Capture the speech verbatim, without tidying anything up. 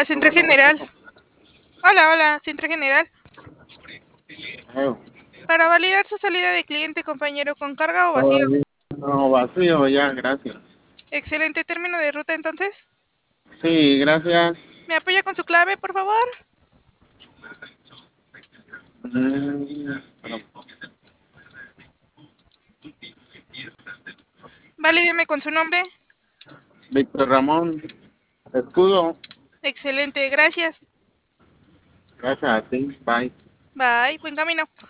Hola, Centro General. Hola, hola, Centro General. Eh, Para validar su salida de cliente, compañero, ¿con carga o vacío? todavía no, vacío ya, gracias. Excelente término de ruta, entonces. Sí, gracias. ¿Me apoya con su clave, por favor? Mm, Valídeme con su nombre. Víctor Ramón Escudo, Excelente, gracias. gracias a ti, bye. Bye, buen camino.